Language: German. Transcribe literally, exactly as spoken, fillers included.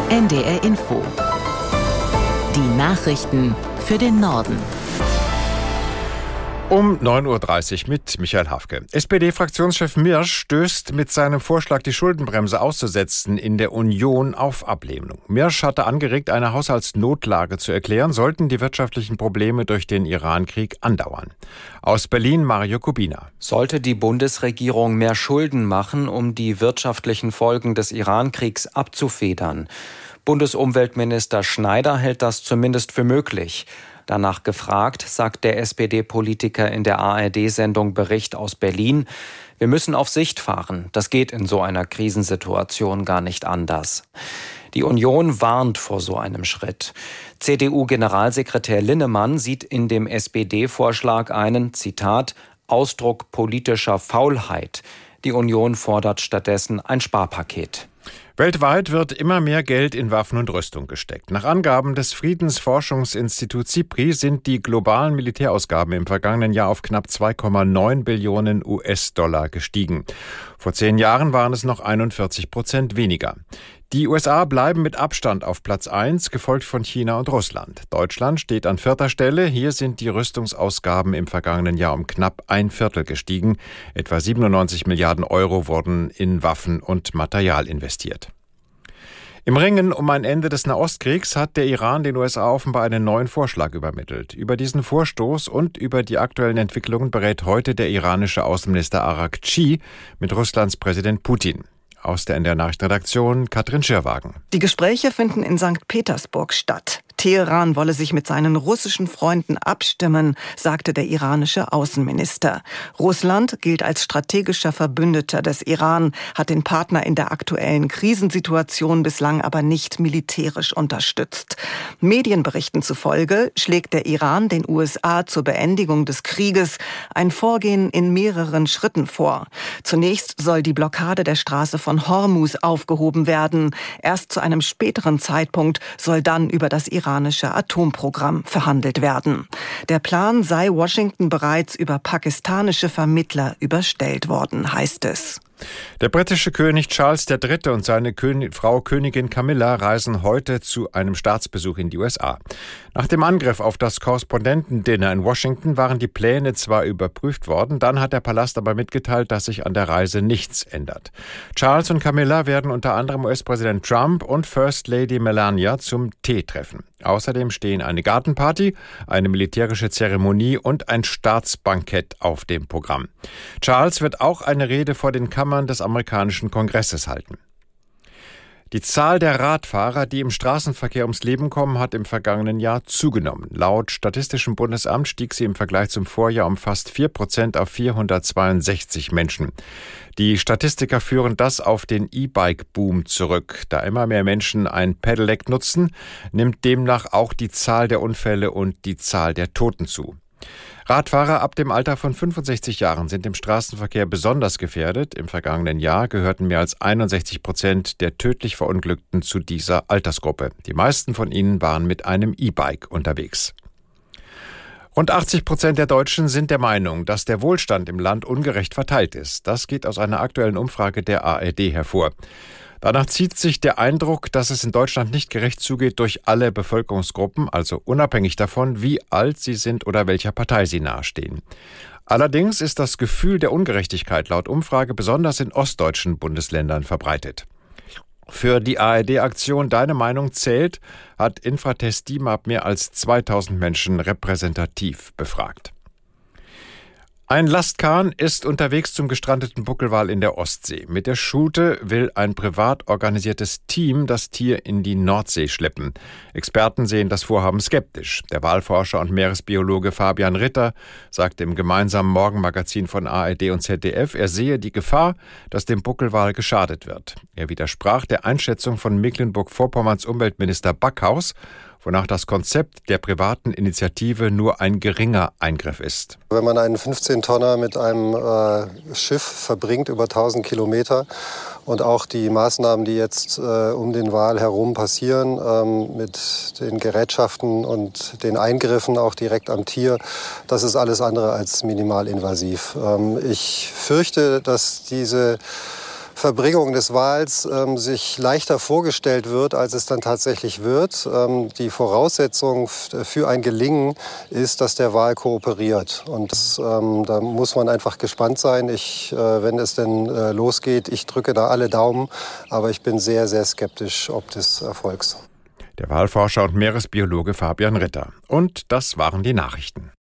N D R Info. Die Nachrichten für den Norden. Um neun Uhr dreißig mit Michael Hafke. S P D-Fraktionschef Mirsch stößt mit seinem Vorschlag, die Schuldenbremse auszusetzen, in der Union auf Ablehnung. Mirsch hatte angeregt, eine Haushaltsnotlage zu erklären, sollten die wirtschaftlichen Probleme durch den Irankrieg andauern. Aus Berlin Mario Kubina. Sollte die Bundesregierung mehr Schulden machen, um die wirtschaftlichen Folgen des Irankriegs abzufedern? Bundesumweltminister Schneider hält das zumindest für möglich. Danach gefragt, sagt der S P D-Politiker in der A R D-Sendung Bericht aus Berlin: Wir müssen auf Sicht fahren. Das geht in so einer Krisensituation gar nicht anders. Die Union warnt vor so einem Schritt. C D U-Generalsekretär Linnemann sieht in dem S P D-Vorschlag einen, Zitat, Ausdruck politischer Faulheit. Die Union fordert stattdessen ein Sparpaket. Weltweit wird immer mehr Geld in Waffen und Rüstung gesteckt. Nach Angaben des Friedensforschungsinstituts SIPRI sind die globalen Militärausgaben im vergangenen Jahr auf knapp zwei Komma neun Billionen U S-Dollar gestiegen. Vor zehn Jahren waren es noch einundvierzig Prozent weniger. Die U S A bleiben mit Abstand auf Platz eins, gefolgt von China und Russland. Deutschland steht an vierter Stelle. Hier sind die Rüstungsausgaben im vergangenen Jahr um knapp ein Viertel gestiegen. Etwa siebenundneunzig Milliarden Euro wurden in Waffen und Material investiert. Im Ringen um ein Ende des Nahostkriegs hat der Iran den U S A offenbar einen neuen Vorschlag übermittelt. Über diesen Vorstoß und über die aktuellen Entwicklungen berät heute der iranische Außenminister Araghchi mit Russlands Präsident Putin. Aus der N D R-Nachrichtenredaktion Katrin Schirwagen. Die Gespräche finden in Sankt Petersburg statt. Teheran wolle sich mit seinen russischen Freunden abstimmen, sagte der iranische Außenminister. Russland gilt als strategischer Verbündeter des Iran, hat den Partner in der aktuellen Krisensituation bislang aber nicht militärisch unterstützt. Medienberichten zufolge schlägt der Iran den U S A zur Beendigung des Krieges ein Vorgehen in mehreren Schritten vor. Zunächst soll die Blockade der Straße von Hormuz aufgehoben werden. Erst zu einem späteren Zeitpunkt soll dann über das iranische Atomprogramm verhandelt werden. Der Plan sei Washington bereits über pakistanische Vermittler überstellt worden, heißt es. Der britische König Charles der Dritte und seine König, Frau Königin Camilla reisen heute zu einem Staatsbesuch in die U S A. Nach dem Angriff auf das Korrespondentendinner in Washington waren die Pläne zwar überprüft worden, dann hat der Palast aber mitgeteilt, dass sich an der Reise nichts ändert. Charles und Camilla werden unter anderem U S-Präsident Trump und First Lady Melania zum Tee treffen. Außerdem stehen eine Gartenparty, eine militärische Zeremonie und ein Staatsbankett auf dem Programm. Charles wird auch eine Rede vor den Kammern des amerikanischen Kongresses halten. Die Zahl der Radfahrer, die im Straßenverkehr ums Leben kommen, hat im vergangenen Jahr zugenommen. Laut Statistischem Bundesamt stieg sie im Vergleich zum Vorjahr um fast vier Prozent auf vierhundertzweiundsechzig Menschen. Die Statistiker führen das auf den E-Bike-Boom zurück. Da immer mehr Menschen ein Pedelec nutzen, nimmt demnach auch die Zahl der Unfälle und die Zahl der Toten zu. Radfahrer ab dem Alter von fünfundsechzig Jahren sind im Straßenverkehr besonders gefährdet. Im vergangenen Jahr gehörten mehr als einundsechzig Prozent der tödlich Verunglückten zu dieser Altersgruppe. Die meisten von ihnen waren mit einem E-Bike unterwegs. Rund achtzig Prozent der Deutschen sind der Meinung, dass der Wohlstand im Land ungerecht verteilt ist. Das geht aus einer aktuellen Umfrage der A R D hervor. Danach zieht sich der Eindruck, dass es in Deutschland nicht gerecht zugeht, durch alle Bevölkerungsgruppen, also unabhängig davon, wie alt sie sind oder welcher Partei sie nahestehen. Allerdings ist das Gefühl der Ungerechtigkeit laut Umfrage besonders in ostdeutschen Bundesländern verbreitet. Für die A R D-Aktion Deine Meinung zählt hat Infratest DIMAP mehr als zweitausend Menschen repräsentativ befragt. Ein Lastkahn ist unterwegs zum gestrandeten Buckelwal in der Ostsee. Mit der Schute will ein privat organisiertes Team das Tier in die Nordsee schleppen. Experten sehen das Vorhaben skeptisch. Der Walforscher und Meeresbiologe Fabian Ritter sagte im gemeinsamen Morgenmagazin von A R D und Z D F, er sehe die Gefahr, dass dem Buckelwal geschadet wird. Er widersprach der Einschätzung von Mecklenburg-Vorpommerns Umweltminister Backhaus, wonach das Konzept der privaten Initiative nur ein geringer Eingriff ist. Wenn man einen fünfzehn Tonner mit einem äh, Schiff verbringt über tausend Kilometer und auch die Maßnahmen, die jetzt äh, um den Wal herum passieren, ähm, mit den Gerätschaften und den Eingriffen auch direkt am Tier, das ist alles andere als minimalinvasiv. Ähm, ich fürchte, dass diese Verbringung des Wahls ähm, sich leichter vorgestellt wird, als es dann tatsächlich wird. Ähm, die Voraussetzung für ein Gelingen ist, dass der Wahl kooperiert. Und ähm, da muss man einfach gespannt sein. Ich, äh, wenn es denn äh, losgeht, ich drücke da alle Daumen, aber ich bin sehr, sehr skeptisch ob des Erfolgs. Der Wahlforscher und Meeresbiologe Fabian Ritter. Und das waren die Nachrichten.